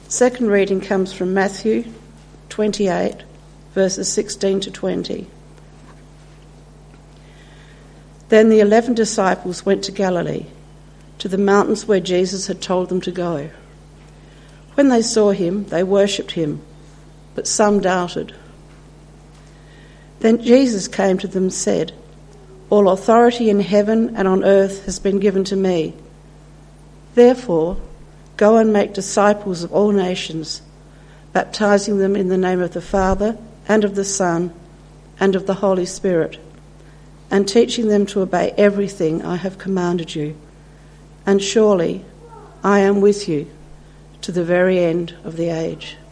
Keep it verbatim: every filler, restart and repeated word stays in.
Second reading comes from Matthew twenty-eight, verses sixteen to twenty. Then the eleven disciples went to Galilee, to the mountains where Jesus had told them to go. When they saw him, they worshipped him, but some doubted. Then Jesus came to them and said, "All authority in heaven and on earth has been given to me. Therefore, go and make disciples of all nations, baptizing them in the name of the Father and of the Son and of the Holy Spirit, and teaching them to obey everything I have commanded you. And surely I am with you to the very end of the age."